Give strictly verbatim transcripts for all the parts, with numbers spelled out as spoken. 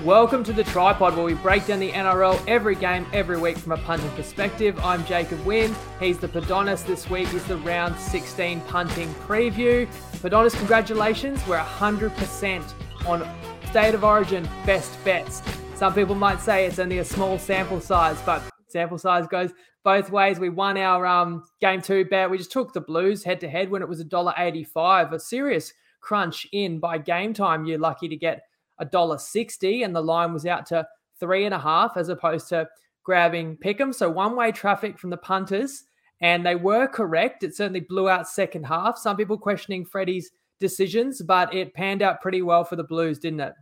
Welcome to the Tripod, where we break down the N R L every game, every week from a punting perspective. I'm Jacob Wynn. He's the Padonis. This week is the round sixteen punting preview. Padonis, congratulations. We're one hundred percent on State of Origin best bets. Some people might say it's only a small sample size, but sample size goes both ways. We won our um, game two bet. We just took the Blues head to head when it was one dollar eighty-five. A serious crunch in by game time. You're lucky to get one dollar sixty, and the line was out to three and a half as opposed to grabbing Pick'em. So one-way traffic from the punters, and they were correct. It certainly blew out second half. Some people questioning Freddie's decisions, but it panned out pretty well for the Blues, didn't it?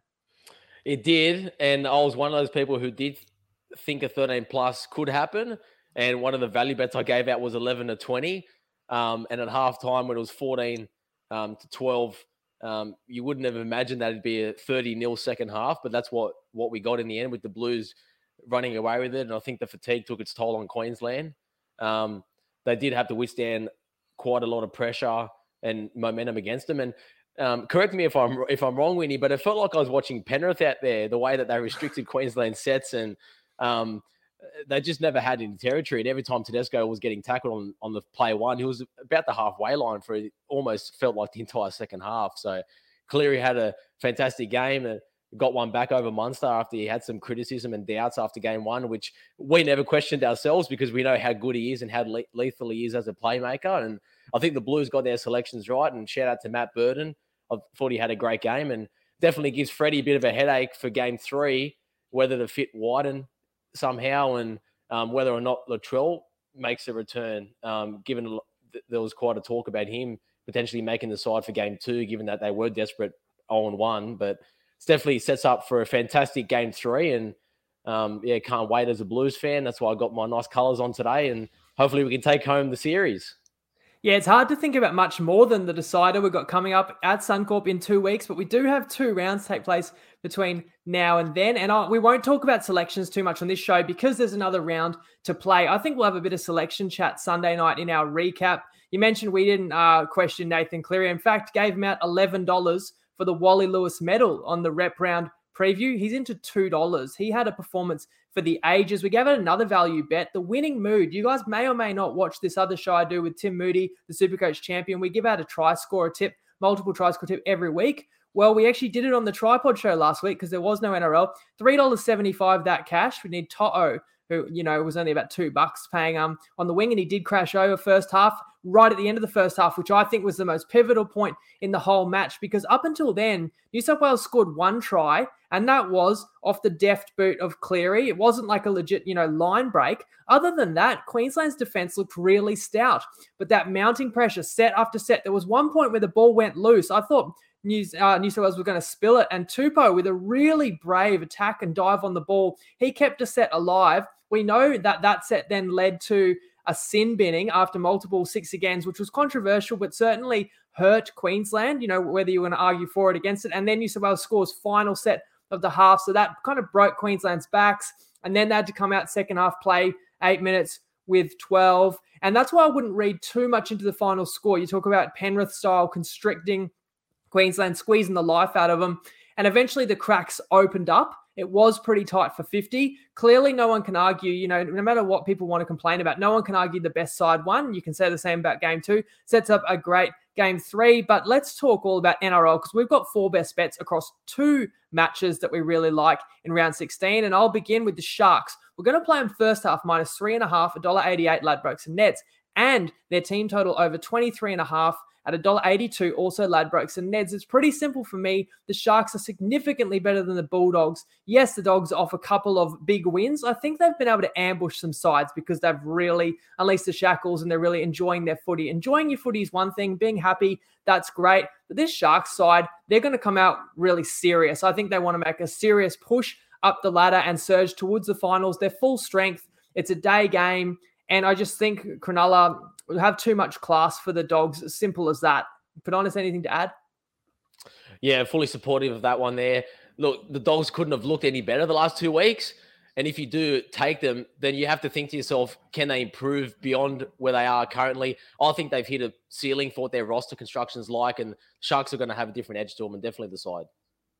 It did, and I was one of those people who did think a thirteen plus could happen, and one of the value bets I gave out was eleven to twenty, um, and at halftime when it was fourteen um, to twelve, Um, you wouldn't have imagined that it'd be a thirty nil second half, but that's what, what we got in the end with the Blues running away with it. And I think the fatigue took its toll on Queensland. Um, they did have to withstand quite a lot of pressure and momentum against them. And um, correct me if I'm if I'm wrong, Winnie, but it felt like I was watching Penrith out there, the way that they restricted Queensland sets, and um, they just never had any territory. And every time Tedesco was getting tackled on, on the play one, he was about the halfway line for it almost felt like the entire second half. So Cleary had a fantastic game and got one back over Munster after he had some criticism and doubts after game one, which we never questioned ourselves because we know how good he is and how le- lethal he is as a playmaker. And I think the Blues got their selections right, and shout out to Matt Burton. I thought he had a great game and definitely gives Freddie a bit of a headache for game three, whether to fit Wyden somehow and um, whether or not Latrell makes a return, um, given th- there was quite a talk about him potentially making the side for game two, given that they were desperate oh and one. But it definitely sets up for a fantastic game three. And um, yeah, can't wait as a Blues fan. That's why I got my nice colours on today. And hopefully we can take home the series. Yeah, it's hard to think about much more than the decider we've got coming up at Suncorp in two weeks, but we do have two rounds take place between now and then. And I, we won't talk about selections too much on this show because there's another round to play. I think we'll have a bit of selection chat Sunday night in our recap. You mentioned we didn't uh, question Nathan Cleary. In fact, gave him out eleven dollars for the Wally Lewis medal on the rep round preview. He's into two dollars. He had a performance for the ages. We gave it another value bet, the winning mood. You guys may or may not watch this other show I do with Tim Moody, the Supercoach champion. We give out a try scorer tip, multiple try score tip every week. Well, we actually did it on the Tripod show last week because there was no N R L. three dollars seventy-five that cash. We need To'o, who, you know, was only about two bucks paying um on the wing, and he did crash over first half, right at the end of the first half, which I think was the most pivotal point in the whole match, because up until then, New South Wales scored one try, and that was off the deft boot of Cleary. It wasn't like a legit, you know, line break. Other than that, Queensland's defense looked really stout, but that mounting pressure set after set, there was one point where the ball went loose. I thought New, uh, New South Wales were going to spill it, and Tupou, with a really brave attack and dive on the ball, he kept a set alive. We know that that set then led to a sin binning after multiple six agains, which was controversial, but certainly hurt Queensland, you know, whether you want to argue for it, against it. And then New South Wales scores final set of the half. So that kind of broke Queensland's backs. And then they had to come out second half, play eight minutes with twelve. And that's why I wouldn't read too much into the final score. You talk about Penrith style constricting Queensland, squeezing the life out of them. And eventually the cracks opened up. It was pretty tight for fifty. Clearly, no one can argue, you know, no matter what people want to complain about, no one can argue the best side won. You can say the same about game two. Sets up a great game three. But let's talk all about N R L, because we've got four best bets across two matches that we really like in round sixteen. And I'll begin with the Sharks. We're going to play them first half minus three and a half, one dollar eighty-eight Ladbrokes and Neds, and their team total over twenty-three and a half at one dollar eighty-two, also Ladbrokes and Neds. It's pretty simple for me. The Sharks are significantly better than the Bulldogs. Yes, the Dogs off a couple of big wins. I think they've been able to ambush some sides because they've really unleashed the shackles and they're really enjoying their footy. Enjoying your footy is one thing. Being happy, that's great. But this Sharks side, they're going to come out really serious. I think they want to make a serious push up the ladder and surge towards the finals. They're full strength. It's a day game. And I just think Cronulla will have too much class for the Dogs. As simple as that. Padonis, anything to add? Yeah, fully supportive of that one there. Look, the Dogs couldn't have looked any better the last two weeks. And if you do take them, then you have to think to yourself, can they improve beyond where they are currently? I think they've hit a ceiling for what their roster construction is like, and Sharks are going to have a different edge to them, and definitely the side.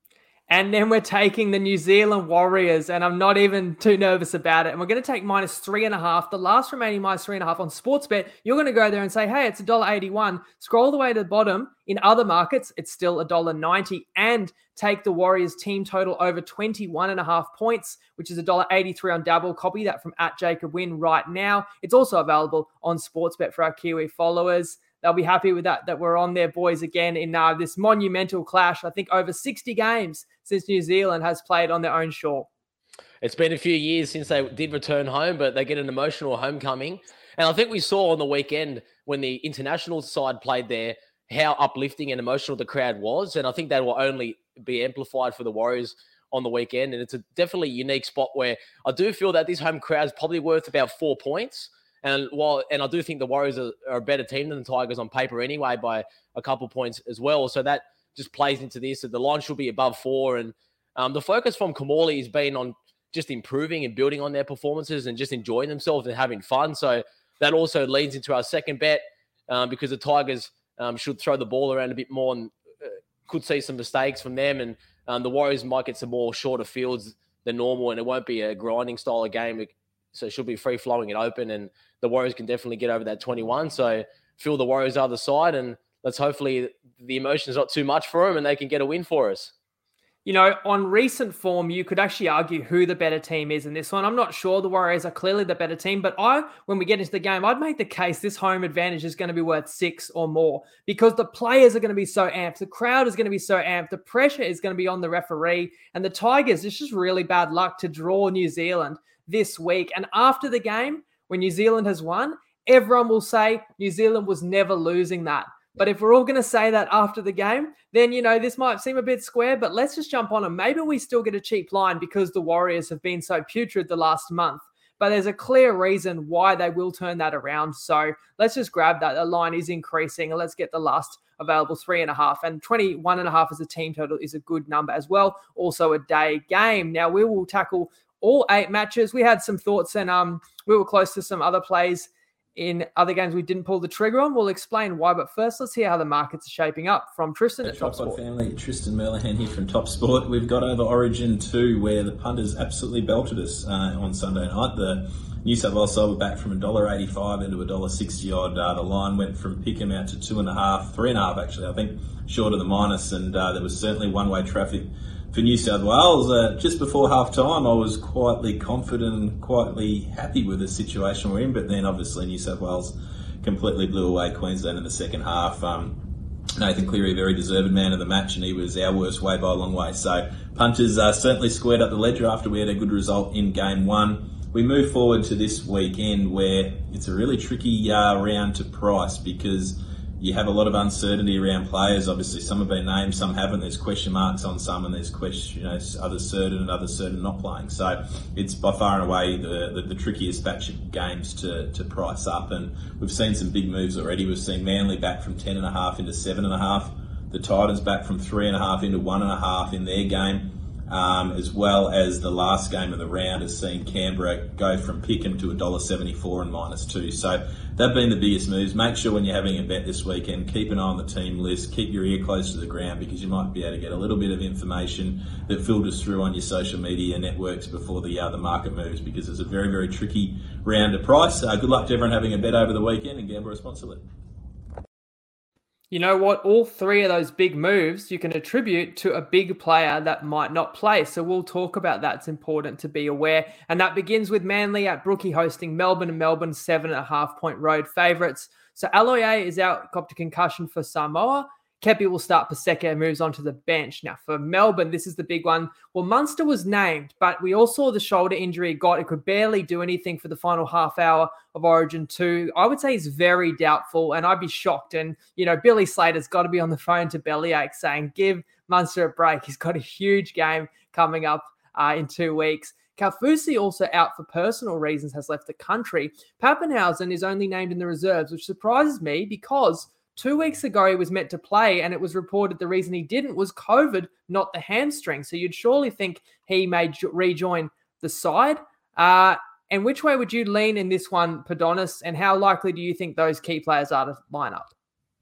And then we're taking the New Zealand Warriors, and I'm not even too nervous about it. And we're going to take minus three and a half, the last remaining minus three and a half on Sportsbet. You're going to go there and say, hey, it's one dollar eighty-one. Scroll the way to the bottom. In other markets, it's still one dollar ninety. And take the Warriors team total over twenty-one and a half points, which is one dollar eighty-three on Dabble. Copy that from at Jacob Win right now. It's also available on Sportsbet for our Kiwi followers. They'll be happy with that, that we're on there, boys, again in uh, this monumental clash. I think over sixty games since New Zealand has played on their own shore. It's been a few years since they did return home, but they get an emotional homecoming. And I think we saw on the weekend when the international side played there, how uplifting and emotional the crowd was. And I think that will only be amplified for the Warriors on the weekend. And it's a definitely unique spot where I do feel that this home crowd is probably worth about four points. And while, and I do think the Warriors are, are a better team than the Tigers on paper anyway by a couple points as well. So that just plays into this. So the line should be above four. And um, the focus from Kamali has been on just improving and building on their performances and just enjoying themselves and having fun. So that also leads into our second bet um, because the Tigers um, should throw the ball around a bit more and uh, could see some mistakes from them. And um, the Warriors might get some more shorter fields than normal, and it won't be a grinding style of game. So it should be free-flowing and open, and the Warriors can definitely get over that twenty-one. So feel the Warriors are the side, and let's hopefully the emotion's not too much for them and they can get a win for us. You know, on recent form, you could actually argue who the better team is in this one. I'm not sure the Warriors are clearly the better team, but I, when we get into the game, I'd make the case this home advantage is going to be worth six or more because the players are going to be so amped. The crowd is going to be so amped. The pressure is going to be on the referee. And the Tigers, it's just really bad luck to draw New Zealand this week. And after the game, when New Zealand has won, everyone will say New Zealand was never losing that. But if we're all going to say that after the game, then, you know, this might seem a bit square, but let's just jump on them. Maybe we still get a cheap line because the Warriors have been so putrid the last month. But there's a clear reason why they will turn that around. So let's just grab that. The line is increasing, and let's get the last available three and a half. And twenty-one and a half as a team total is a good number as well. Also a day game. Now we will tackle all eight matches. We had some thoughts, and um, we were close to some other plays in other games we didn't pull the trigger on. We'll explain why, but first let's hear how the markets are shaping up from Tristan at Top Sport. Family, Tristan Merlihan here from Top Sport. We've got over Origin two, where the punters absolutely belted us uh, on Sunday night. The New South Wales side were back from one dollar eighty-five into one dollar sixty odd. Uh, the line went from Pickham out to two and a half, three and a half actually, I think, short of the minus, and uh, there was certainly one-way traffic for New South Wales. Uh, just before half-time, I was quietly confident and quietly happy with the situation we're in, but then obviously New South Wales completely blew away Queensland in the second half. Um, Nathan Cleary, a very deserved man of the match, and he was our worst way by a long way. So punters uh, certainly squared up the ledger after we had a good result in game one. We move forward to this weekend where it's a really tricky uh, round to price because you have a lot of uncertainty around players. Obviously, some have been named, some haven't. There's question marks on some, and there's question, you know, others certain and others certain not playing. So it's by far and away the, the, the trickiest batch of games to, to price up. And we've seen some big moves already. We've seen Manly back from ten and a half into seven and a half. The Titans back from three and a half into one and a half in their game. Um, as well as the last game of the round has seen Canberra go from Pickham to one dollar seventy-four and minus two. So they've been the biggest moves. Make sure when you're having a bet this weekend, keep an eye on the team list, keep your ear close to the ground because you might be able to get a little bit of information that filters through on your social media networks before the, uh, the market moves because it's a very, very tricky round to price. Uh, good luck to everyone having a bet over the weekend and gamble responsibly. You know what? All three of those big moves you can attribute to a big player that might not play. So we'll talk about that. It's important to be aware. And that begins with Manly at Brookie hosting Melbourne, and Melbourne seven and a half point road favourites. So Aloiai is out, copped a concussion for Samoa. Kepi will start Paseka and moves on to the bench. Now for Melbourne, this is the big one. Well, Munster was named, but we all saw the shoulder injury he got. It could barely do anything for the final half hour of Origin two. I would say he's very doubtful, and I'd be shocked. And, you know, Billy Slater's got to be on the phone to Bellyache saying, give Munster a break. He's got a huge game coming up uh, in two weeks. Kaufusi, also out for personal reasons, has left the country. Pappenhausen is only named in the reserves, which surprises me because two weeks ago, he was meant to play, and it was reported the reason he didn't was COVID, not the hamstring. So you'd surely think he may jo- rejoin the side. Uh, and which way would you lean in this one, Padonis, and how likely do you think those key players are to line up?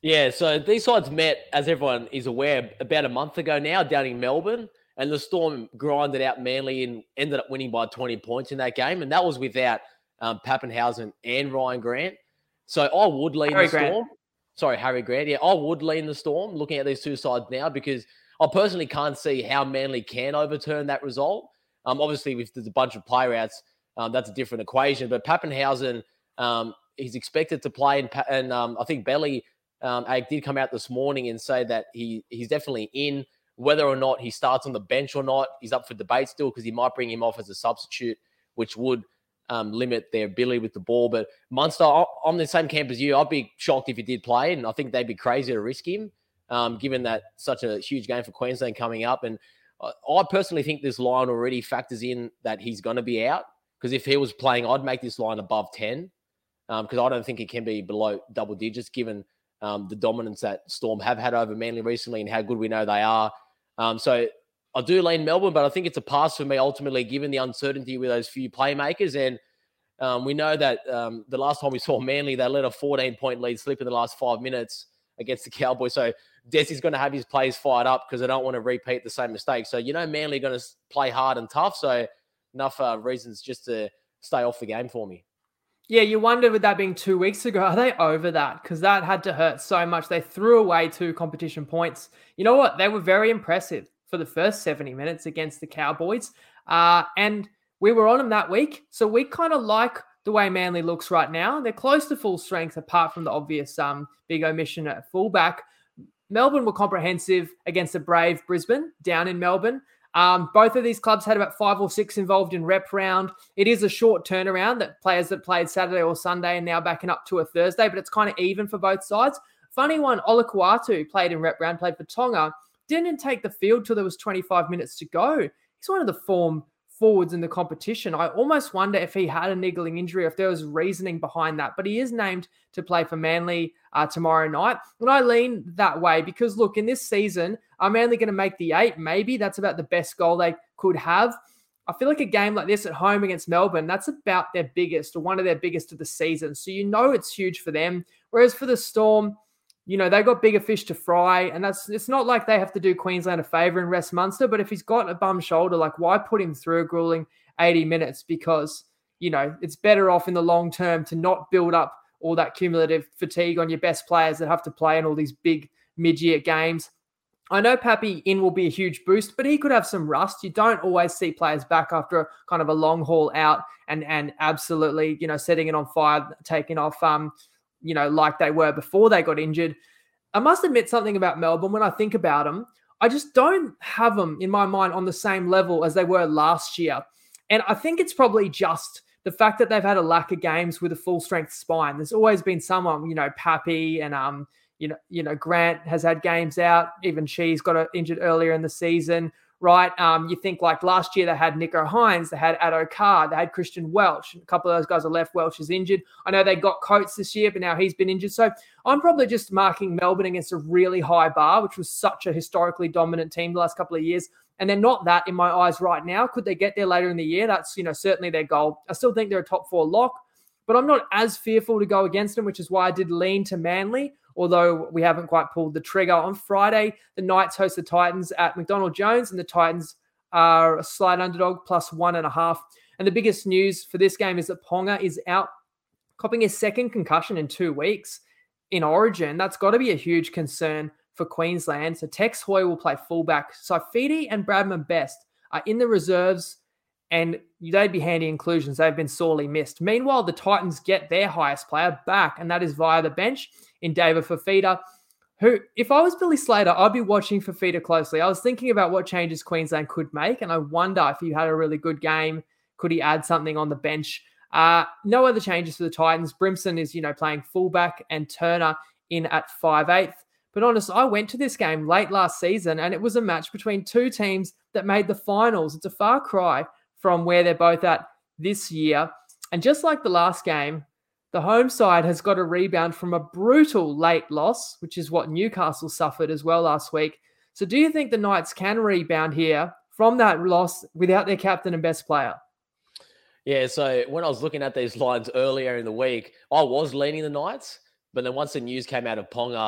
Yeah, so these sides met, as everyone is aware, about a month ago now down in Melbourne, and the Storm grinded out Manly and ended up winning by twenty points in that game, and that was without um, Pappenhausen and Ryan Grant. So I would lean Harry the Storm. Grant. Sorry, Harry Grant. Yeah, I would lean the Storm looking at these two sides now because I personally can't see how Manly can overturn that result. Um, obviously, if there's a bunch of player outs, um, that's a different equation. But Pappenhausen, um, he's expected to play, and, and um, I think Belly um, did come out this morning and say that he he's definitely in. Whether or not he starts on the bench or not, he's up for debate still because he might bring him off as a substitute, which would um, limit their ability with the ball. But Munster, I'm the same camp as you. I'd be shocked if he did play, and I think they'd be crazy to risk him, um, given that such a huge game for Queensland coming up. And I personally think this line already factors in that he's going to be out, because if he was playing, I'd make this line above ten, because um, I don't think it can be below double digits given um, the dominance that Storm have had over Manly recently and how good we know they are. Um, so I do lean Melbourne, but I think it's a pass for me ultimately given the uncertainty with those few playmakers. And um, we know that um, the last time we saw Manly, they let a fourteen-point lead slip in the last five minutes against the Cowboys. So Desi's going to have his players fired up because they don't want to repeat the same mistake. So, you know, Manly are going to play hard and tough. So enough uh, reasons just to stay off the game for me. Yeah, you wonder with that being two weeks ago, are they over that? Because that had to hurt so much. They threw away two competition points. You know what? They were very impressive for the first seventy minutes against the Cowboys. Uh, and we were on them that week. So we kind of like the way Manly looks right now. They're close to full strength apart from the obvious um, big omission at fullback. Melbourne were comprehensive against a brave Brisbane down in Melbourne. Um, both of these clubs had about five or six involved in rep round. It is a short turnaround that players that played Saturday or Sunday are now backing up to a Thursday, but it's kind of even for both sides. Funny one, Olakuatu played in rep round, played for Tonga, didn't take the field till there was twenty-five minutes to go. He's one of the form forwards in the competition. I almost wonder if he had a niggling injury, if there was reasoning behind that, but he is named to play for Manly uh, tomorrow night. And I lean that way because, look, in this season, are Manly going to make the eight? Maybe. That's about the best goal they could have. I feel like a game like this at home against Melbourne, that's about their biggest or one of their biggest of the season. So you know it's huge for them. Whereas for the Storm, you know, they've got bigger fish to fry, and that's it's not like they have to do Queensland a favour and rest Munster, but if he's got a bum shoulder, like why put him through a grueling eighty minutes? Because, you know, it's better off in the long term to not build up all that cumulative fatigue on your best players that have to play in all these big mid-year games. I know Pappy in will be a huge boost, but he could have some rust. You don't always see players back after a kind of a long haul out and and absolutely, you know, setting it on fire, taking off um you know, like they were before they got injured. I must admit something about Melbourne. When I think about them, I just don't have them in my mind on the same level as they were last year. And I think it's probably just the fact that they've had a lack of games with a full strength spine. There's always been someone, you know, Pappy and, um, you know, you know, Grant has had games out. Even she's got injured earlier in the season. Right. Um, you think like last year they had Nico Hines, they had Addo Carr, they had Christian Welch. A couple of those guys are left. Welch is injured. I know they got Coates this year, but now he's been injured. So I'm probably just marking Melbourne against a really high bar, which was such a historically dominant team the last couple of years. And they're not that in my eyes right now. Could they get there later in the year? That's, you know, certainly their goal. I still think they're a top four lock, but I'm not as fearful to go against them, which is why I did lean to Manly. Although we haven't quite pulled the trigger. On Friday, the Knights host the Titans at McDonald Jones, and the Titans are a slight underdog, plus one and a half. And the biggest news for this game is that Ponga is out, copping his second concussion in two weeks in Origin. That's got to be a huge concern for Queensland. So Tex Hoy will play fullback. Saifiti and Bradman Best are in the reserves, and they'd be handy inclusions. They've been sorely missed. Meanwhile, the Titans get their highest player back, and that is via the bench in David Fifita, who, if I was Billy Slater, I'd be watching Fifita closely. I was thinking about what changes Queensland could make, and I wonder if he had a really good game, could he add something on the bench? Uh, no other changes for the Titans. Brimson is, you know, playing fullback, and Turner in at five eighth. But honest, I went to this game late last season, and it was a match between two teams that made the finals. It's a far cry from where they're both at this year. And just like the last game, the home side has got a rebound from a brutal late loss, which is what Newcastle suffered as well last week. So do you think the Knights can rebound here from that loss without their captain and best player? Yeah, so when I was looking at these lines earlier in the week, I was leaning the Knights, but then once the news came out of Ponga,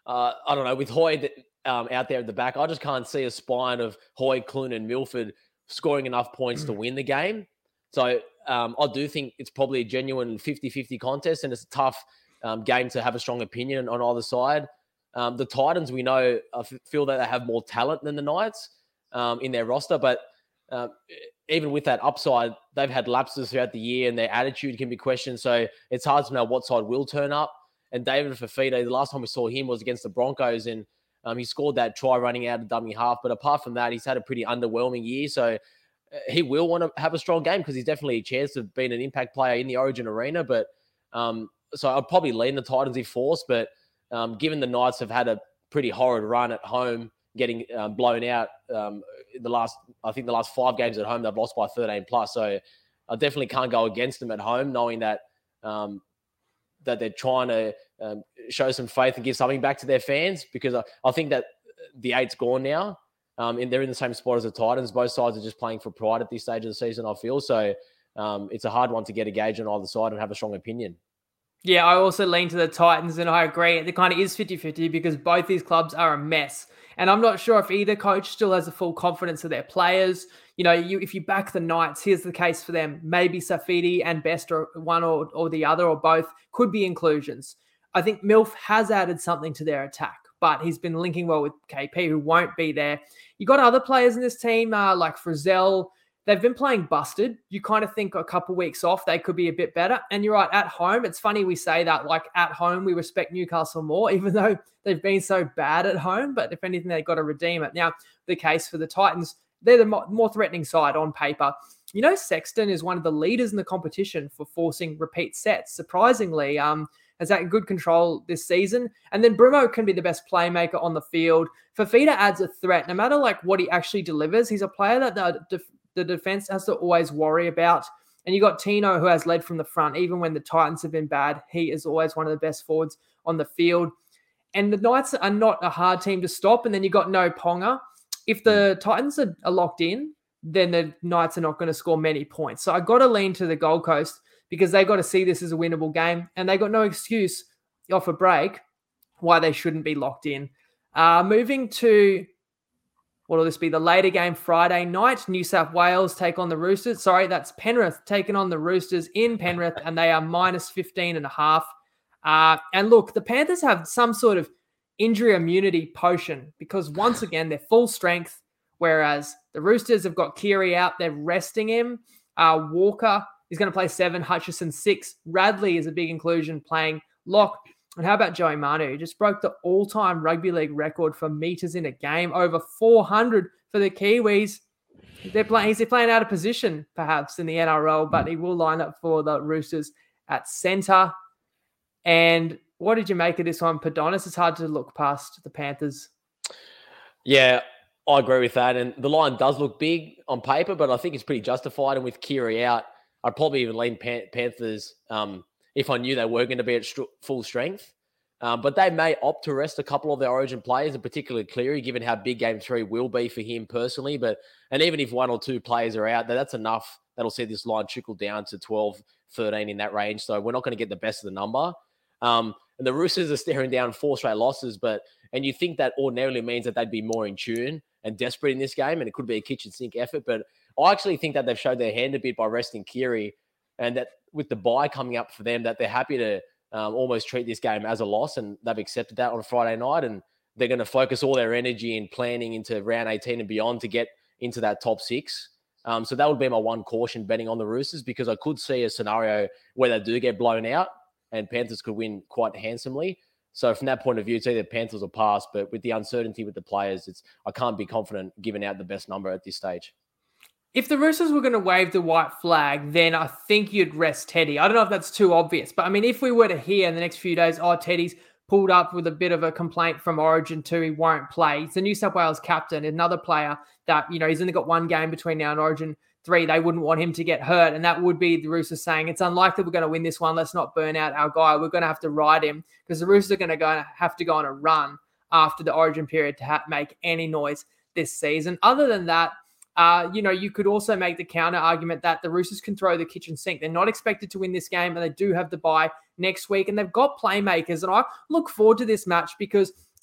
uh, I don't know, with Hoy um, out there at the back, I just can't see a spine of Hoy, Clune and Milford scoring enough points to win the game. So um, I do think it's probably a genuine fifty-fifty contest, and it's a tough um, game to have a strong opinion on either side. Um, the Titans, we know, I feel that they have more talent than the Knights um, in their roster, but uh, even with that upside, they've had lapses throughout the year and their attitude can be questioned. So it's hard to know what side will turn up. And David Fifita, the last time we saw him was against the Broncos, and um, he scored that try running out of dummy half. But apart from that, he's had a pretty underwhelming year. So uh, he will want to have a strong game because he's definitely a chance of being an impact player in the Origin arena. But um, so I'd probably lean the Titans if forced. But um, given the Knights have had a pretty horrid run at home, getting um, blown out um, the last, I think the last five games at home, they've lost by thirteen plus. So I definitely can't go against them at home, knowing that um, that they're trying to um, show some faith and give something back to their fans, because I, I think that the eight's gone now. Um, and they're in the same spot as the Titans. Both sides are just playing for pride at this stage of the season, I feel. So um, it's a hard one to get a gauge on either side and have a strong opinion. Yeah, I also lean to the Titans, and I agree. It kind of is fifty-fifty because both these clubs are a mess. And I'm not sure if either coach still has a full confidence of their players. You know, you if you back the Knights, here's the case for them. Maybe Saifiti and Best, or one or, or the other, or both, could be inclusions. I think Milf has added something to their attack, but he's been linking well with K P, who won't be there. You got other players in this team, uh, like Frizzell. They've been playing busted. You kind of think a couple weeks off, they could be a bit better. And you're right, at home, it's funny we say that, like at home, we respect Newcastle more, even though they've been so bad at home. But if anything, they've got to redeem it. Now, the case for the Titans, they're the more threatening side on paper. You know, Sexton is one of the leaders in the competition for forcing repeat sets. Surprisingly, um, has that good control this season. And then Brumo can be the best playmaker on the field. Fifita adds a threat. No matter like what he actually delivers, he's a player that the def- the defense has to always worry about. And you got Tino, who has led from the front. Even when the Titans have been bad, he is always one of the best forwards on the field. And the Knights are not a hard team to stop. And then you got no Ponga. If the Titans are, are locked in, then the Knights are not going to score many points. So I got to lean to the Gold Coast because they got to see this as a winnable game. And they got no excuse off a break why they shouldn't be locked in. Uh, moving to... What will this be? The later game Friday night. New South Wales take on the Roosters. Sorry, that's Penrith taking on the Roosters in Penrith, and they are minus fifteen and a half. Uh, and look, the Panthers have some sort of injury immunity potion because once again, they're full strength, whereas the Roosters have got Keary out. They're resting him. Uh, Walker is going to play seven, Hutchison six. Radley is a big inclusion playing lock. And how about Joey Manu, who just broke the all-time rugby league record for metres in a game, over four hundred for the Kiwis. They're playing, he's playing out of position, perhaps, in the N R L, but he will line up for the Roosters at centre. And what did you make of this one, Padonis? It's hard to look past the Panthers. Yeah, I agree with that. And the line does look big on paper, but I think it's pretty justified. And with Keary out, I'd probably even lean Pan- Panthers um, if I knew they were going to be at st- full strength. Um, but they may opt to rest a couple of their Origin players, and particularly Cleary, given how big game three will be for him personally. But and even if one or two players are out, that's enough. That'll see this line trickle down to twelve, thirteen in that range. So we're not going to get the best of the number. Um, and the Roosters are staring down four straight losses, but and you think that ordinarily means that they'd be more in tune and desperate in this game, and it could be a kitchen sink effort. But I actually think that they've showed their hand a bit by resting Keary, and that with the bye coming up for them, that they're happy to um, almost treat this game as a loss, and they've accepted that on a Friday night, and they're going to focus all their energy in planning into round eighteen and beyond to get into that top six. Um, so that would be my one caution betting on the Roosters, because I could see a scenario where they do get blown out and Panthers could win quite handsomely. So from that point of view, it's either Panthers or pass, but with the uncertainty with the players, it's I can't be confident giving out the best number at this stage. If the Roosters were going to wave the white flag, then I think you'd rest Teddy. I don't know if that's too obvious, but I mean, if we were to hear in the next few days, oh, Teddy's pulled up with a bit of a complaint from Origin two, he won't play. He's the New South Wales captain, another player that, you know, he's only got one game between now and Origin three. They wouldn't want him to get hurt, and that would be the Roosters saying, it's unlikely we're going to win this one. Let's not burn out our guy. We're going to have to ride him, because the Roosters are going to go have to go on a run after the Origin period to ha- make any noise this season. Other than that, Uh, you know, you could also make the counter argument that the Roosters can throw the kitchen sink. They're not expected to win this game, and they do have the bye next week, and they've got playmakers. And I look forward to this match because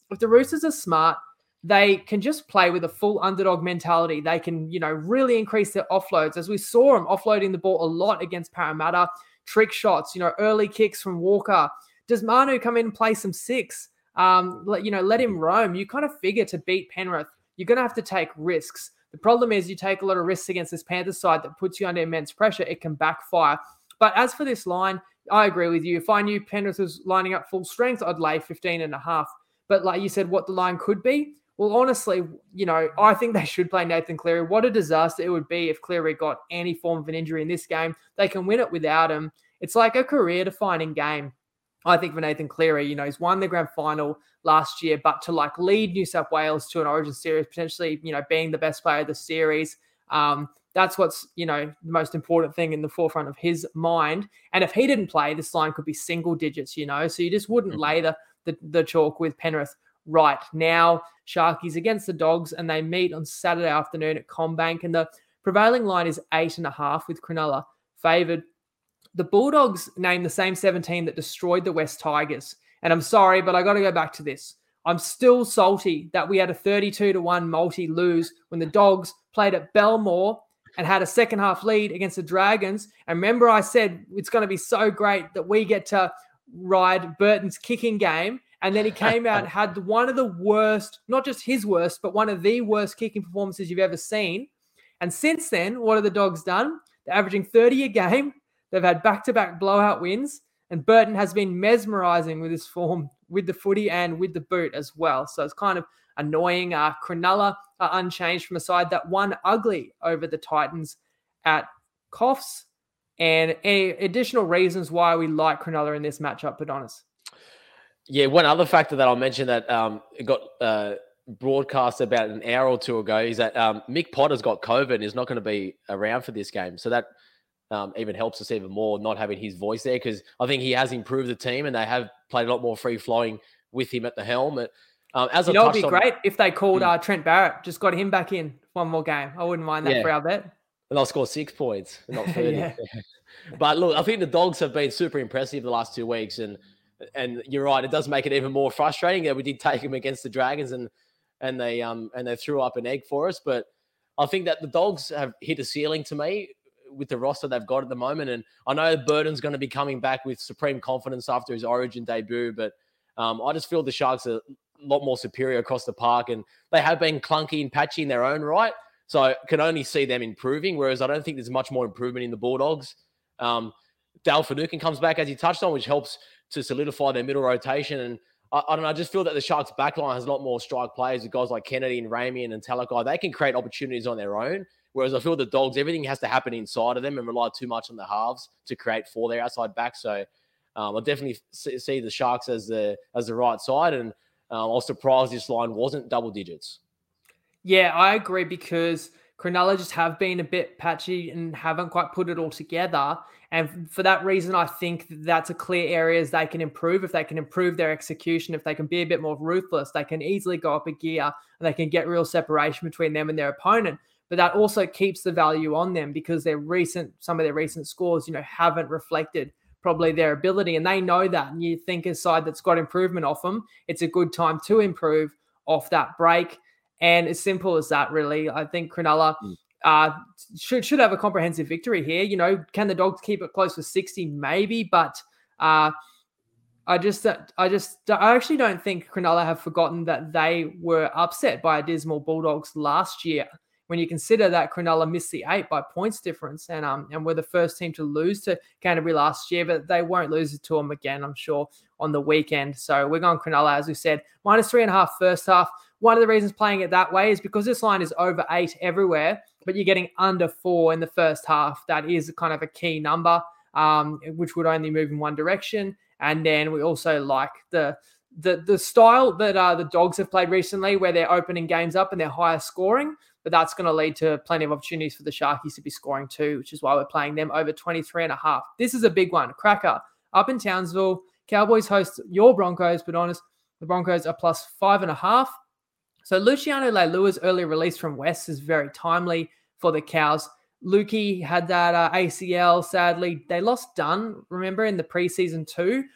if the Roosters are smart, they can just play with a full underdog mentality. They can, you know, really increase their offloads. As we saw them offloading the ball a lot against Parramatta, trick shots, you know, early kicks from Walker. Does Manu come in and play some six? Um, let, you know, let him roam. You kind of figure to beat Penrith, you're going to have to take risks. The problem is you take a lot of risks against this Panthers side that puts you under immense pressure. It can backfire. But as for this line, I agree with you. If I knew Penrith was lining up full strength, I'd lay fifteen and a half. But like you said, what the line could be, well, honestly, you know, I think they should play Nathan Cleary. What a disaster it would be if Cleary got any form of an injury in this game. They can win it without him. It's like a career-defining game, I think, for Nathan Cleary. You know, he's won the grand final last year, but to like lead New South Wales to an Origin series, potentially, you know, being the best player of the series, um, that's what's, you know, the most important thing in the forefront of his mind. And if he didn't play, this line could be single digits, you know, so you just wouldn't mm-hmm. lay the, the, the chalk with Penrith right now. Sharkies against the Dogs, and they meet on Saturday afternoon at CommBank, and the prevailing line is eight and a half with Cronulla favoured. The Bulldogs named the same seventeen that destroyed the West Tigers. And I'm sorry, but I got to go back to this. I'm still salty that we had a thirty-two to one multi lose when the Dogs played at Belmore and had a second half lead against the Dragons. And remember, I said it's going to be so great that we get to ride Burton's kicking game. And then he came out and had one of the worst, not just his worst, but one of the worst kicking performances you've ever seen. And since then, what have the Dogs done? They're averaging thirty a game. They've had back-to-back blowout wins. And Burton has been mesmerising with his form, with the footy and with the boot as well. So it's kind of annoying. Uh, Cronulla are unchanged from a side that won ugly over the Titans at Coffs. And any additional reasons why we like Cronulla in this matchup, Adonis? Yeah, one other factor that I'll mention that um, got uh, broadcast about an hour or two ago is that um, Mick Potter's got COVID and is not going to be around for this game. So that um, even helps us even more not having his voice there, because I think he has improved the team and they have played a lot more free-flowing with him at the helm. Um, as you I know, it'd be on, great if they called uh, Trent Barrett, just got him back in one more game. I wouldn't mind that yeah. for our bet. And I'll score six points, not thirty. yeah. But look, I think the Dogs have been super impressive the last two weeks, and And you're right; it does make it even more frustrating that we did take them against the Dragons, and and they um and they threw up an egg for us. But I think that the Dogs have hit a ceiling to me with the roster they've got at the moment. And I know Burton's going to be coming back with supreme confidence after his Origin debut, but um, I just feel the Sharks are a lot more superior across the park, and they have been clunky and patchy in their own right. So I can only see them improving. Whereas I don't think there's much more improvement in the Bulldogs. Um, Dale Finucane comes back, as you touched on, which helps to solidify their middle rotation. And I, I don't know, I just feel that the Sharks backline has a lot more strike players with guys like Kennedy and Ramian and Talakai. They can create opportunities on their own. Whereas I feel the Dogs, everything has to happen inside of them and rely too much on the halves to create for their outside back. So um, I definitely see the Sharks as the as the right side. And um, I was surprised this line wasn't double digits. Yeah, I agree, because Cronulla just have been a bit patchy and haven't quite put it all together. And for that reason, I think that's a clear areas they can improve. If they can improve their execution, if they can be a bit more ruthless, they can easily go up a gear and they can get real separation between them and their opponent. But that also keeps the value on them, because their recent, some of their recent scores, you know, haven't reflected probably their ability. And they know that. And you think a side that's got improvement off them, it's a good time to improve off that break. And as simple as that, really. I think Cronulla mm. uh, should should have a comprehensive victory here. You know, can the Dogs keep it close to sixty? Maybe, but uh, I just, I just, I actually don't think Cronulla have forgotten that they were upset by a dismal Bulldogs last year. When you consider that Cronulla missed the eight by points difference, and um, and were the first team to lose to Canterbury last year, but they won't lose it to them again, I'm sure, on the weekend. So we're going Cronulla, as we said, minus three and a half first half. One of the reasons playing it that way is because this line is over eight everywhere, but you're getting under four in the first half. That is kind of a key number, um, which would only move in one direction. And then we also like the the the style that uh, the Dogs have played recently, where they're opening games up and they're higher scoring, but that's going to lead to plenty of opportunities for the Sharkies to be scoring too, which is why we're playing them over twenty-three and a half. This is a big one. Cracker up in Townsville. Cowboys host your Broncos, but honest, the Broncos are plus five and a half. So Luciano Leilua's early release from West is very timely for the Cows. Lukey had that uh, A C L, sadly. They lost Dunn, remember, in the preseason too.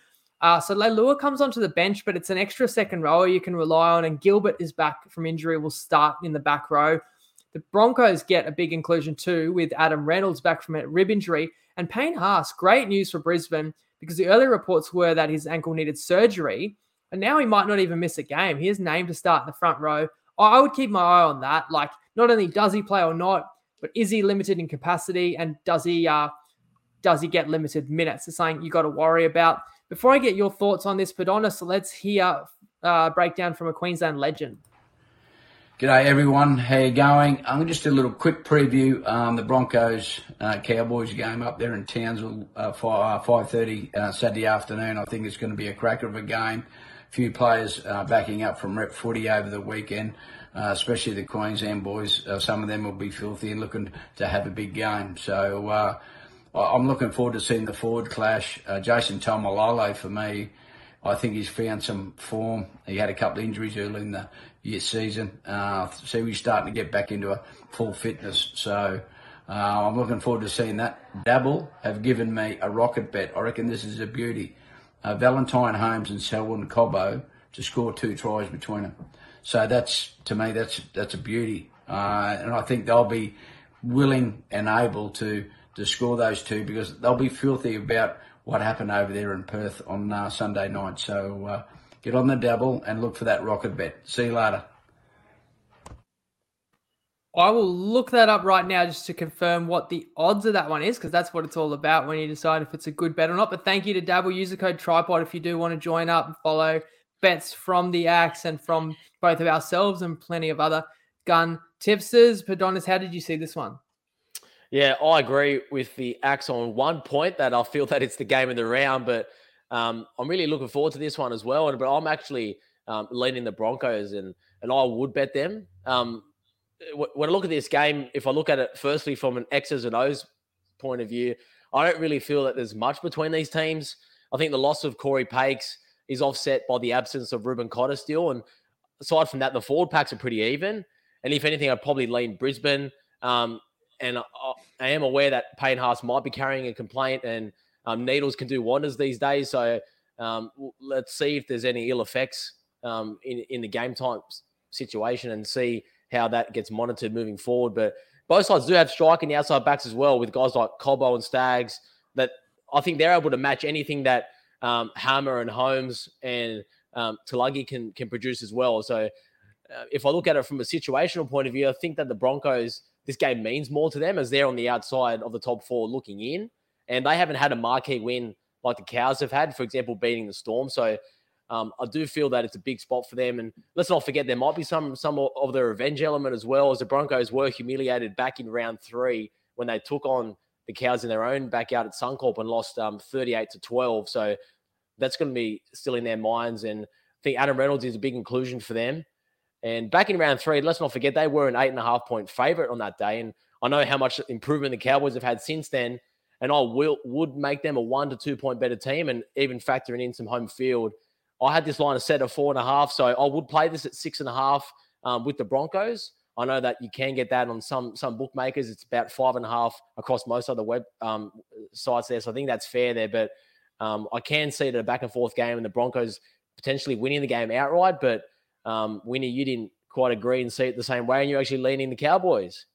Uh, so Leilua comes onto the bench, but it's an extra second rower you can rely on, and Gilbert is back from injury, will start in the back row. The Broncos get a big inclusion too, with Adam Reynolds back from a rib injury, and Payne Haas. Great news for Brisbane, because the earlier reports were that his ankle needed surgery, and now he might not even miss a game. He is named to start in the front row. I would keep my eye on that. Like, not only does he play or not, but is he limited in capacity, and does he uh, does he get limited minutes? It's something you got to worry about. Before I get your thoughts on this, Padonis, let's hear uh, breakdown from a Queensland legend. G'day everyone, how you going? I'm just a little quick preview. Um, the Broncos uh, Cowboys game up there in Townsville, uh, five thirty uh, Saturday afternoon. I think it's going to be a cracker of a game. A few players uh, backing up from rep footy over the weekend, uh, especially the Queensland boys. Uh, some of them will be filthy and looking to have a big game. So uh, I'm looking forward to seeing the forward clash. Uh, Jason Taumalolo, for me, I think he's found some form. He had a couple of injuries early in the year season, uh, so he's starting to get back into a full fitness. So uh, I'm looking forward to seeing that. Dabble have given me a rocket bet. I reckon this is a beauty. Uh, Valentine Holmes and Selwyn Cobbo to score two tries between them. So that's, to me, that's that's a beauty. Uh, and I think they'll be willing and able to, to score those two, because they'll be filthy about what happened over there in Perth on uh, Sunday night. So uh, get on the dabble and look for that rocket bet. See you later. I will look that up right now just to confirm what the odds of that one is, because that's what it's all about when you decide if it's a good bet or not. But thank you to Dabble. Use the code Tripod if you do want to join up and follow bets from the Axe and from both of ourselves and plenty of other gun tipsters. Padonis, how did you see this one? Yeah, I agree with the Axe on one point, that I feel that it's the game of the round, but um, I'm really looking forward to this one as well. And but I'm actually um, leaning the Broncos, and and I would bet them. Um, when I look at this game, if I look at it firstly from an X's and O's point of view, I don't really feel that there's much between these teams. I think the loss of Corey Pakes is offset by the absence of Ruben Cotter still, and aside from that, the forward packs are pretty even. And if anything, I'd probably lean Brisbane. Um, And I, I am aware that Payne Haas might be carrying a complaint, and um, needles can do wonders these days. So um, let's see if there's any ill effects um, in, in the game time situation, and see how that gets monitored moving forward. But both sides do have strike in the outside backs as well, with guys like Cobbo and Staggs, that I think they're able to match anything that um, Hammer and Holmes and um, Tulagi can, can produce as well. So uh, if I look at it from a situational point of view, I think that the Broncos, this game means more to them, as they're on the outside of the top four looking in, and they haven't had a marquee win like the Cows have had, for example, beating the Storm. So um, I do feel that it's a big spot for them. And let's not forget, there might be some some of the revenge element as well, as the Broncos were humiliated back in round three when they took on the Cows in their own backyard at Suncorp and lost um, thirty-eight to twelve. So that's going to be still in their minds. And I think Adam Reynolds is a big inclusion for them. And back in round three, let's not forget, they were an eight and a half point favorite on that day. And I know how much improvement the Cowboys have had since then. And I will would make them a one to two point better team, and even factoring in some home field. I had this line set at four and a half, so I would play this at six and a half um, with the Broncos. I know that you can get that on some some bookmakers. It's about five and a half across most other web um, sites there. So I think that's fair there. But um, I can see it a back and forth game, and the Broncos potentially winning the game outright. But Um, Winnie, you didn't quite agree and see it the same way, and you're actually leaning the Cowboys.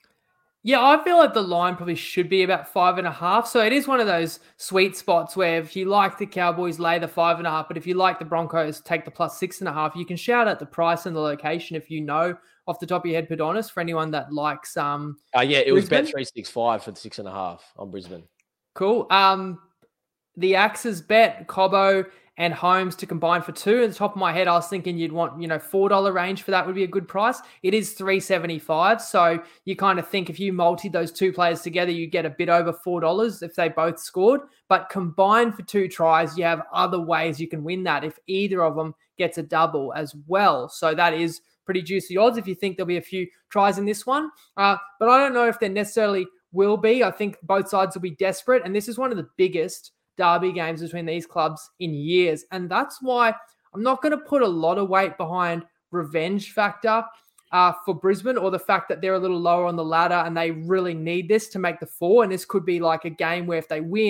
Yeah, I feel like the line probably should be about five and a half. So it is one of those sweet spots where if you like the Cowboys, lay the five and a half. But if you like the Broncos, take the plus six and a half. You can shout out the price and the location if you know off the top of your head, Padonis, for anyone that likes. Um, uh, yeah, it was Brisbane. bet three six five for the six and a half on Brisbane. Cool. Um, the Axes bet Cobbo and Holmes to combine for two. At the top of my head, I was thinking you'd want, you know, four dollars range for that would be a good price. It is three seventy-five. So you kind of think if you multi those two players together, you get a bit over four dollars if they both scored. But combined for two tries, you have other ways you can win that if either of them gets a double as well. So that is pretty juicy odds if you think there'll be a few tries in this one. Uh, but I don't know if there necessarily will be. I think both sides will be desperate. And this is one of the biggest derby games between these clubs in years. And that's why I'm not going to put a lot of weight behind revenge factor uh, for Brisbane, or the fact that they're a little lower on the ladder and they really need this to make the four. And this could be like a game where if they win,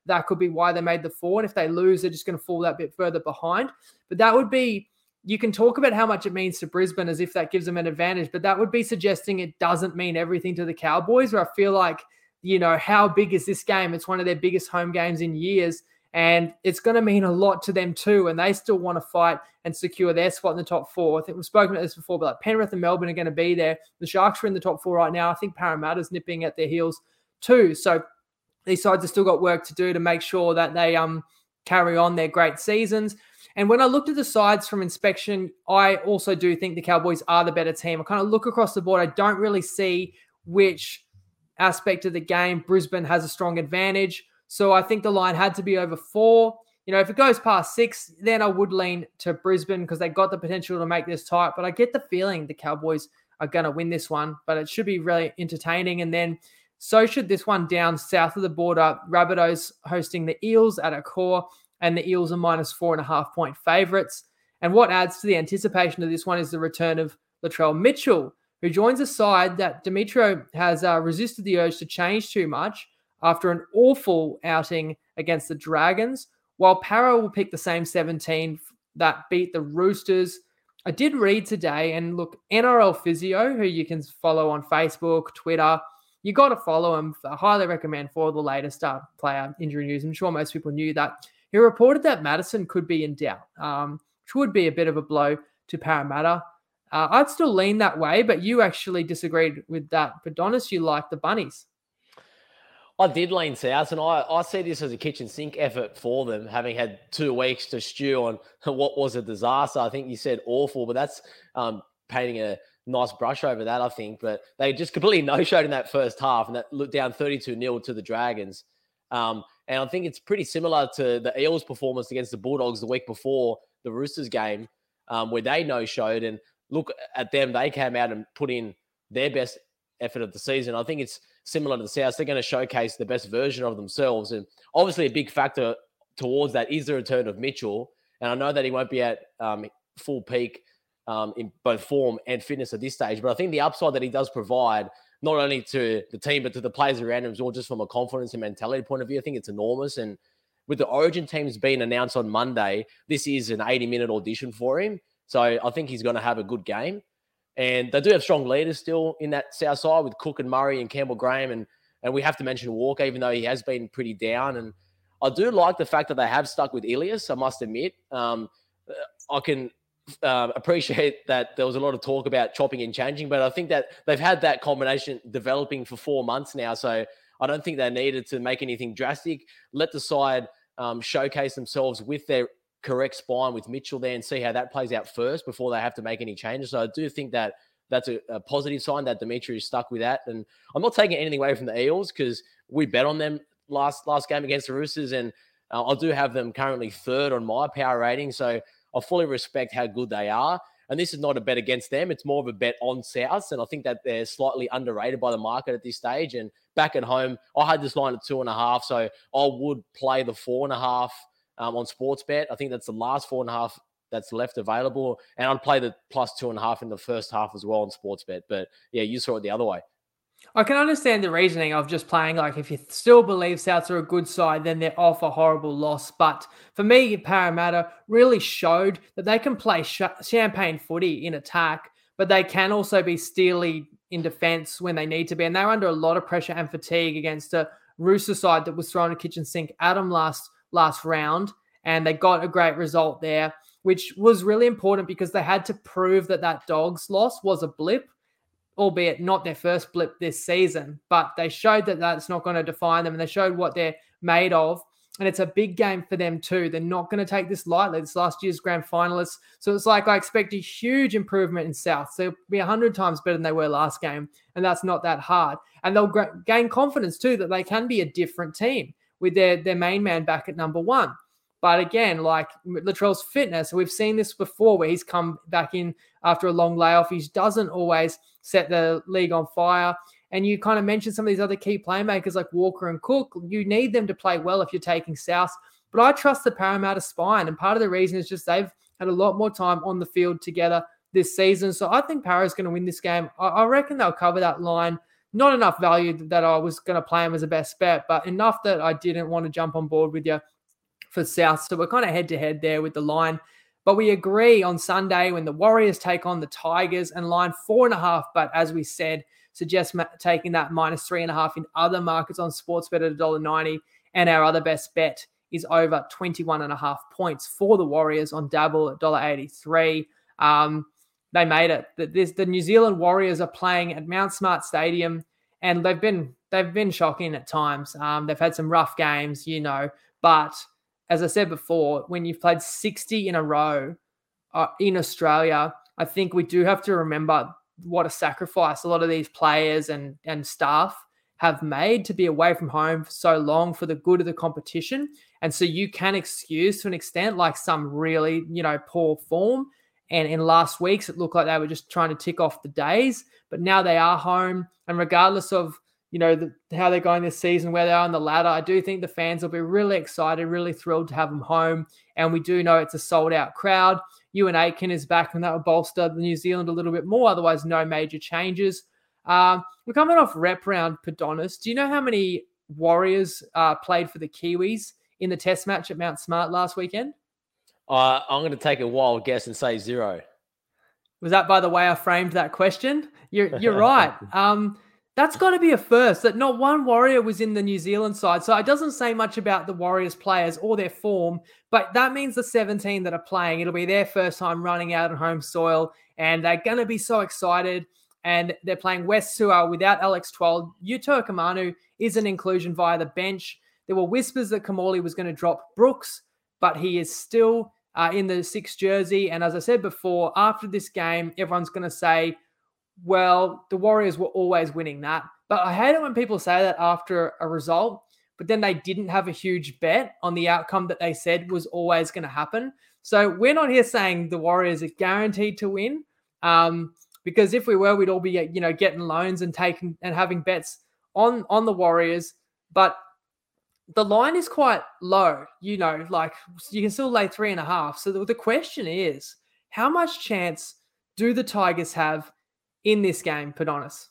that could be why they made the four. And if they lose, they're just going to fall that bit further behind. But that would be, you can talk about how much it means to Brisbane as if that gives them an advantage, but that would be suggesting it doesn't mean everything to the Cowboys, where I feel like, you know, how big is this game? It's one of their biggest home games in years, and it's going to mean a lot to them too, and they still want to fight and secure their spot in the top four. I think we've spoken about this before, but like Penrith and Melbourne are going to be there. The Sharks are in the top four right now. I think Parramatta's nipping at their heels too. So these sides have still got work to do to make sure that they um carry on their great seasons. And when I looked at the sides from inspection, I also do think the Cowboys are the better team. I kind of look across the board. I don't really see which aspect of the game Brisbane has a strong advantage. So I think the line had to be over four. You know, if it goes past six, then I would lean to Brisbane because they got the potential to make this tight. But I get the feeling the Cowboys are going to win this one. But it should be really entertaining. And then so should this one down south of the border. Rabbitohs hosting the Eels at Accor. And the Eels are minus four and a half point favourites. And what adds to the anticipation of this one is the return of Latrell Mitchell, who joins a side that Demetrio has uh, resisted the urge to change too much after an awful outing against the Dragons, while Parra will pick the same seventeen that beat the Roosters. I did read today, and look, N R L Physio, who you can follow on Facebook, Twitter, you got to follow him. I highly recommend for the latest uh, player injury news. I'm sure most people knew that. He reported that Madison could be in doubt, um, which would be a bit of a blow to Parramatta. Uh, I'd still lean that way, but you actually disagreed with that. But Donis, you like the Bunnies. I did lean south, and I, I see this as a kitchen sink effort for them, having had two weeks to stew on what was a disaster. I think you said awful, but that's um, painting a nice brush over that, I think. But they just completely no-showed in that first half, and that looked down thirty-two nil to the Dragons. Um, and I think it's pretty similar to the Eels' performance against the Bulldogs the week before the Roosters game, um, where they no-showed. And look at them, they came out and put in their best effort of the season. I think it's similar to the South. They're going to showcase the best version of themselves. And obviously a big factor towards that is the return of Mitchell. And I know that he won't be at um, full peak um, in both form and fitness at this stage. But I think the upside that he does provide, not only to the team, but to the players around him as well, just from a confidence and mentality point of view, I think it's enormous. And with the Origin teams being announced on Monday, this is an eighty-minute audition for him. So I think he's going to have a good game. And they do have strong leaders still in that South side with Cook and Murray and Campbell Graham. And, and we have to mention Walker, even though he has been pretty down. And I do like the fact that they have stuck with Ilias, I must admit. Um, I can uh, appreciate that there was a lot of talk about chopping and changing, but I think that they've had that combination developing for four months now. So I don't think they needed to make anything drastic. Let the side um, showcase themselves with their correct spine with Mitchell there and see how that plays out first before they have to make any changes. So I do think that that's a, a positive sign that Demetrio is stuck with that. And I'm not taking anything away from the Eels because we bet on them last last game against the Roosters, and uh, I do have them currently third on my power rating. So I fully respect how good they are. And this is not a bet against them. It's more of a bet on South. And I think that they're slightly underrated by the market at this stage. And back at home, I had this line at two and a half. So I would play the four and a half um, on Sportsbet. I think that's the last four and a half that's left available. And I'd play the plus two and a half in the first half as well on Sportsbet. But yeah, you saw it the other way. I can understand the reasoning of just playing, like, if you still believe Souths are a good side, then they're off a horrible loss. But for me, Parramatta really showed that they can play sh- champagne footy in attack, but they can also be steely in defence when they need to be. And they're under a lot of pressure and fatigue against a Rooster side that was throwing a kitchen sink at them last, last round. And they got a great result there, which was really important because they had to prove that that Dogs loss was a blip, albeit not their first blip this season, but they showed that that's not going to define them, and they showed what they're made of. And it's a big game for them too. They're not going to take this lightly. It's last year's grand finalists. So it's like I expect a huge improvement in South. So they'll be one hundred times better than they were last game, and that's not that hard. And they'll gra- gain confidence too that they can be a different team with their, their main man back at number one. But again, like Latrell's fitness, we've seen this before where he's come back in after a long layoff. He doesn't always set the league on fire. And you kind of mentioned some of these other key playmakers like Walker and Cook. You need them to play well if you're taking South. But I trust the Parramatta spine. And part of the reason is just they've had a lot more time on the field together this season. So I think Parra's going to win this game. I, I reckon they'll cover that line not enough value that I was going to play him as a best bet, but enough that I didn't want to jump on board with you for South. So we're kind of head to head there with the line. But we agree on Sunday when the Warriors take on the Tigers and line four and a half. But as we said, suggest ma- taking that minus three and a half in other markets on Sportsbet at one dollar ninety. And our other best bet is over twenty-one and a half points for the Warriors on Dabble at one dollar eighty-three. Um, they made it. This, the New Zealand Warriors are playing at Mount Smart Stadium, and they've been they've been shocking at times. Um, they've had some rough games, you know, but as I said before, when you've played sixty in a row uh, in Australia, I think we do have to remember what a sacrifice a lot of these players and, and staff have made to be away from home for so long for the good of the competition. And so you can excuse to an extent like some really, you know, poor form. And in last weeks, it looked like they were just trying to tick off the days, but now they are home. And regardless of, you know, the, how they're going this season, where they are on the ladder, I do think the fans will be really excited, really thrilled to have them home. And we do know it's a sold out crowd. Ewan Aitken is back, and that will bolster the New Zealand a little bit more. Otherwise, no major changes. Um, we're coming off rep round, Padonis. Do you know how many Warriors uh, played for the Kiwis in the test match at Mount Smart last weekend? Uh, I'm going to take a wild guess and say zero. Was that by the way I framed that question? You're, you're right. Um, That's got to be a first, that not one Warrior was in the New Zealand side. So it doesn't say much about the Warriors players or their form, but that means the seventeen that are playing, it'll be their first time running out on home soil, and they're going to be so excited. And they're playing West Su'a without Alex Twal. Yuto Kamanu is an inclusion via the bench. There were whispers that Kamali was going to drop Brooks, but he is still uh, in the sixth jersey. And as I said before, after this game, everyone's going to say, well, the Warriors were always winning that. But I hate it when people say that after a result, but then they didn't have a huge bet on the outcome that they said was always going to happen. So we're not here saying the Warriors are guaranteed to win, um, because if we were, we'd all be, you know, getting loans and taking and having bets on, on the Warriors. But the line is quite low, you know, like you can still lay three and a half. So the, the question is, how much chance do the Tigers have in this game, Padonis?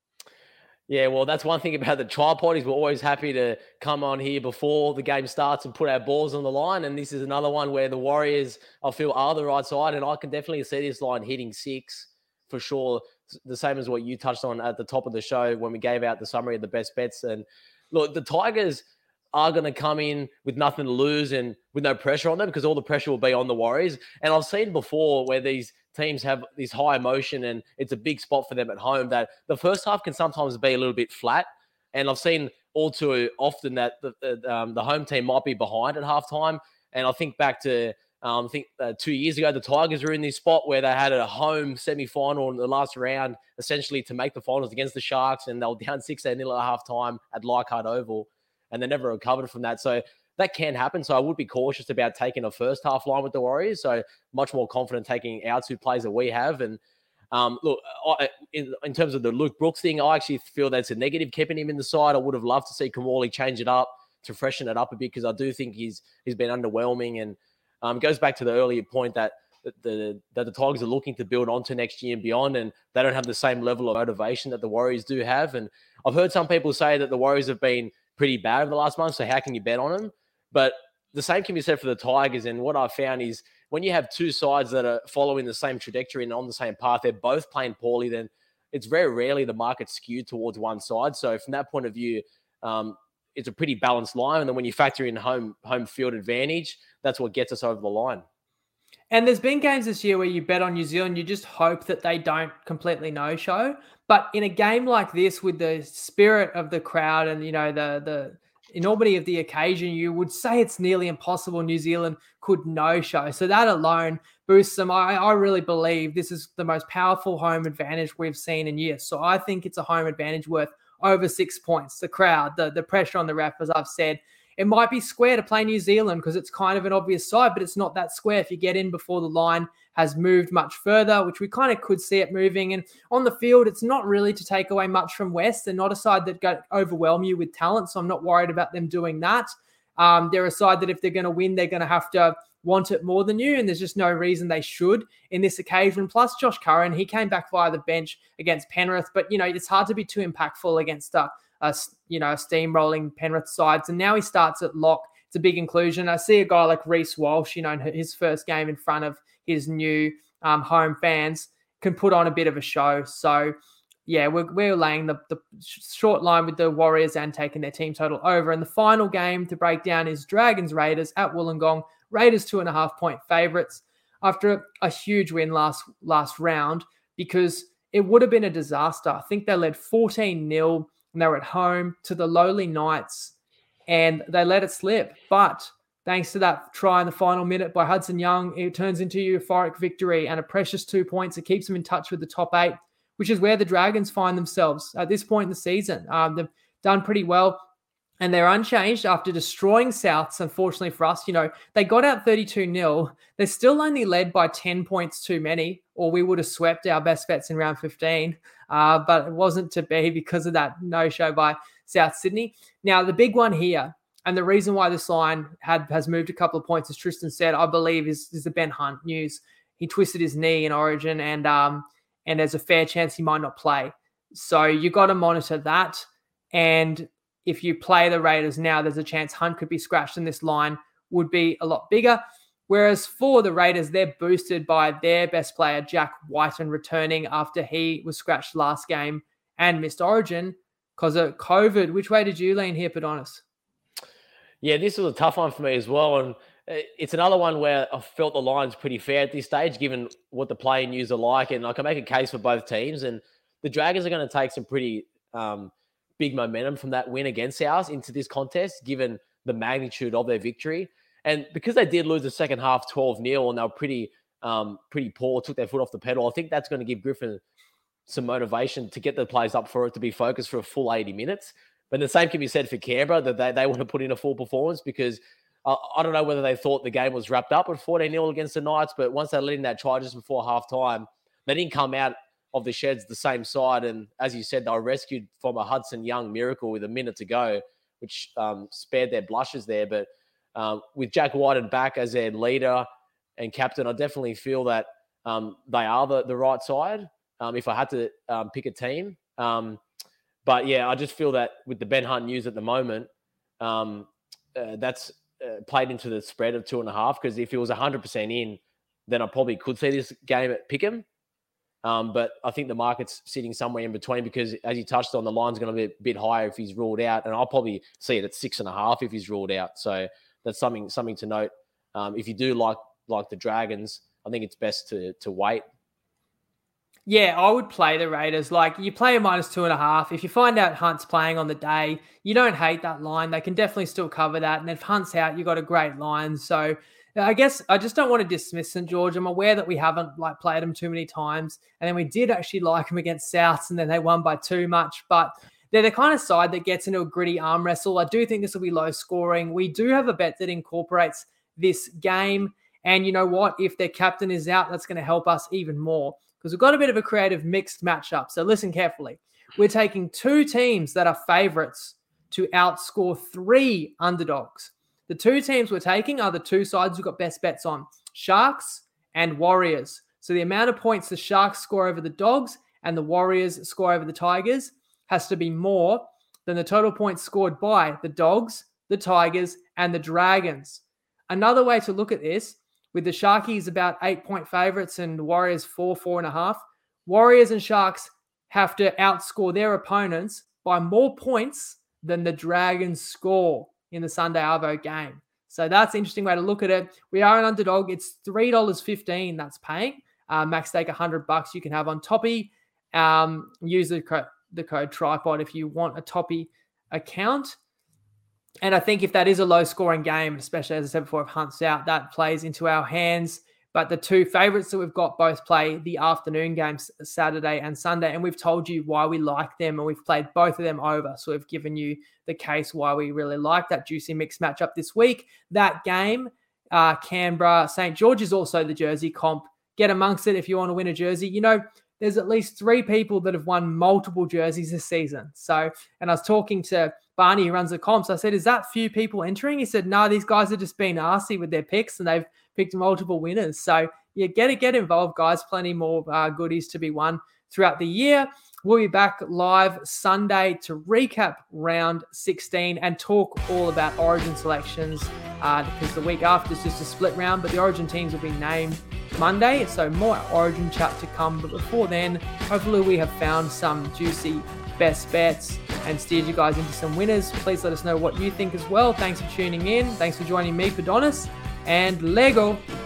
Yeah, well, that's one thing about the tripods. We're always happy to come on here before the game starts and put our balls on the line. And this is another one where the Warriors, I feel, are the right side. And I can definitely see this line hitting six for sure. The same as what you touched on at the top of the show when we gave out the summary of the best bets. And look, the Tigers are going to come in with nothing to lose and with no pressure on them, because all the pressure will be on the Warriors. And I've seen before where these teams have this high emotion and it's a big spot for them at home, that the first half can sometimes be a little bit flat. And I've seen all too often that the, the, um, the home team might be behind at halftime. And I think back to, um, I think uh, two years ago, the Tigers were in this spot where they had a home semi-final in the last round, essentially to make the finals against the Sharks. And they were down sixteen nil at halftime at Leichhardt Oval, and they never recovered from that. So that can happen. So I would be cautious about taking a first half line with the Warriors. So much more confident taking our two plays that we have. And um, look, I, in, in terms of the Luke Brooks thing, I actually feel that's a negative keeping him in the side. I would have loved to see Kamali change it up to freshen it up a bit, because I do think he's he's been underwhelming. And um, goes back to the earlier point that the, the that the Tigers are looking to build onto next year and beyond, and they don't have the same level of motivation that the Warriors do have. And I've heard some people say that the Warriors have been pretty bad over the last month, so how can you bet on them? But the same can be said for the Tigers. And what I've found is when you have two sides that are following the same trajectory and on the same path, they're both playing poorly, then it's very rarely the market's skewed towards one side. So from that point of view, um, it's a pretty balanced line. And then when you factor in home home field advantage, that's what gets us over the line. And there's been games this year where you bet on New Zealand, you just hope that they don't completely no-show. But in a game like this, with the spirit of the crowd and, you know, the the enormity of the occasion, you would say it's nearly impossible New Zealand could no-show. So that alone boosts them. I, I really believe this is the most powerful home advantage we've seen in years. So I think it's a home advantage worth over six points. The crowd, the, the pressure on the ref, as I've said. It might be square to play New Zealand because it's kind of an obvious side, but it's not that square if you get in before the line has moved much further, which we kind of could see it moving. And on the field, it's not really to take away much from West. They're not a side that go overwhelm you with talent, so I'm not worried about them doing that. Um, they're a side that if they're going to win, they're going to have to want it more than you, and there's just no reason they should in this occasion. Plus, Josh Curran, he came back via the bench against Penrith, but, you know, it's hard to be too impactful against a, a you know, a steamrolling Penrith sides, and now he starts at lock. It's a big inclusion. I see a guy like Reece Walsh, you know, in his first game in front of his new um, home fans, can put on a bit of a show. So, yeah, we're, we're laying the, the short line with the Warriors and taking their team total over. And the final game to break down is Dragons Raiders at Wollongong. Raiders two and a half point favorites after a huge win last last round, because it would have been a disaster. I think they led fourteen nil and they were at home to the lowly Knights and they let it slip. But thanks to that try in the final minute by Hudson Young, it turns into a euphoric victory and a precious two points. It keeps them in touch with the top eight, which is where the Dragons find themselves at this point in the season. Um, they've done pretty well. And they're unchanged after destroying Souths, unfortunately for us. You know, they got out thirty-two nil. They're still only led by ten points too many, or we would have swept our best bets in round fifteen. Uh, but it wasn't to be because of that no-show by South Sydney. Now, the big one here, and the reason why this line had has moved a couple of points, as Tristan said, I believe, is, is the Ben Hunt news. He twisted his knee in Origin, and um, and there's a fair chance he might not play. So you got to monitor that. And if you play the Raiders now, there's a chance Hunt could be scratched and this line would be a lot bigger. Whereas for the Raiders, they're boosted by their best player, Jack Whiten, returning after he was scratched last game and missed Origin because of COVID. Which way did you lean here, Padonis? Yeah, this was a tough one for me as well. And it's another one where I felt the line's pretty fair at this stage, given what the play news are like. And I can make a case for both teams. And the Dragons are going to take some pretty um, big momentum from that win against ours into this contest, given the magnitude of their victory. And because they did lose the second half twelve nil and they were pretty um, pretty poor, took their foot off the pedal, I think that's going to give Griffin some motivation to get the players up for it to be focused for a full eighty minutes. But the same can be said for Canberra, that they, they want to put in a full performance, because uh, I don't know whether they thought the game was wrapped up at fourteen nil against the Knights, but once they let in that try just before halftime, they didn't come out of the sheds the same side. And as you said, they were rescued from a Hudson Young miracle with a minute to go, which um, spared their blushes there. But um, with Jack Whiten back as their leader and captain, I definitely feel that um, they are the, the right side um, if I had to um, pick a team. Um, but yeah, I just feel that with the Ben Hunt news at the moment, um, uh, that's uh, played into the spread of two and a half, because if it was one hundred percent in, then I probably could see this game at Pick'em. Um, but I think the market's sitting somewhere in between, because as you touched on, the line's going to be a bit higher if he's ruled out. And I'll probably see it at six and a half if he's ruled out. So that's something something to note. Um, if you do like like the Dragons, I think it's best to to wait. Yeah, I would play the Raiders. Like, you play a minus two and a half. If you find out Hunt's playing on the day, you don't hate that line. They can definitely still cover that. And if Hunt's out, you've got a great line. So I guess I just don't want to dismiss St George. I'm aware that we haven't like played them too many times. And then we did actually like them against Souths, and then they won by too much. But they're the kind of side that gets into a gritty arm wrestle. I do think this will be low scoring. We do have a bet that incorporates this game. And you know what? If their captain is out, that's going to help us even more, because we've got a bit of a creative mixed matchup. So listen carefully. We're taking two teams that are favorites to outscore three underdogs. The two teams we're taking are the two sides we've got best bets on, Sharks and Warriors. So the amount of points the Sharks score over the Dogs and the Warriors score over the Tigers has to be more than the total points scored by the Dogs, the Tigers, and the Dragons. Another way to look at this, with the Sharkies about eight-point favorites and Warriors four, four and a half, Warriors and Sharks have to outscore their opponents by more points than the Dragons score in the Sunday Arvo game. So that's an interesting way to look at it. We are an underdog. It's three dollars fifteen that's paying. Uh, max stake one hundred bucks you can have on Toppy. Um, use the, co- the code TRIPOD if you want a Toppy account. And I think if that is a low-scoring game, especially, as I said before, if Hunt's out, that plays into our hands. But the two favourites that we've got both play the afternoon games, Saturday and Sunday, and we've told you why we like them, and we've played both of them over. So we've given you the case why we really like that juicy mixed matchup this week. That game, uh, Canberra, Saint George is also the jersey comp. Get amongst it if you want to win a jersey. You know, there's at least three people that have won multiple jerseys this season. So, and I was talking to Barney, who runs the comps. I said, is that few people entering? He said, no, these guys have just been arsey with their picks and they've picked multiple winners. So yeah, get it, get involved, guys. Plenty more uh, goodies to be won throughout the year. We'll be back live Sunday to recap round sixteen and talk all about Origin selections uh, because the week after is just a split round, but the Origin teams will be named Monday, so more Origin chat to come. But before then, hopefully we have found some juicy best bets and steered you guys into some winners. Please let us know what you think as well. Thanks for tuning in. Thanks for joining me, Padonis, and Lego.